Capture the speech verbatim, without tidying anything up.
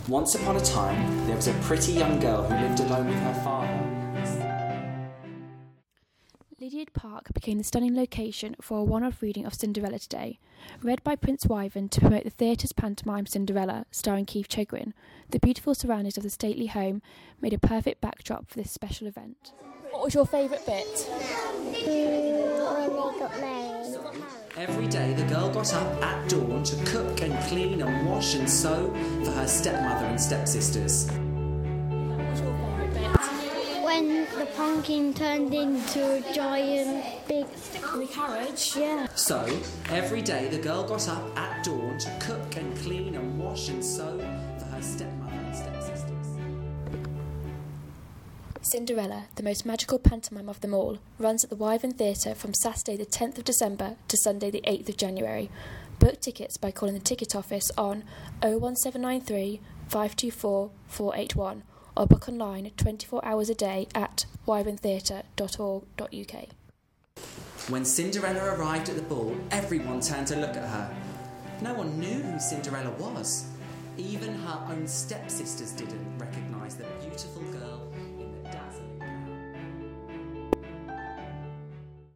Once upon a time, there was a pretty young girl who lived alone with her father. Lydiard Park became the stunning location for a one-off reading of Cinderella today. Read by Prince Wyvern to promote the theatre's pantomime Cinderella, starring Keith Chegwin, the beautiful surroundings of the stately home made a perfect backdrop for this special event. What was your favourite bit? Mm, when they got married. Every day the girl got up at dawn to cook and clean and wash and sew for her stepmother and stepsisters. What was your favourite bit? When the pumpkin turned into a giant big... The carriage? Yeah. So, every day the girl got up at dawn to cook and clean and wash and sew for her stepmother and stepsisters. Cinderella, the most magical pantomime of them all, runs at the Wyvern Theatre from Saturday the tenth of December to Sunday the eighth of January. Book tickets by calling the ticket office on oh one seven nine three, five two four, four eight one or book online twenty-four hours a day at wyvern theatre dot org dot U K. When Cinderella arrived at the ball, everyone turned to look at her. No one knew who Cinderella was. Even her own stepsisters didn't recognise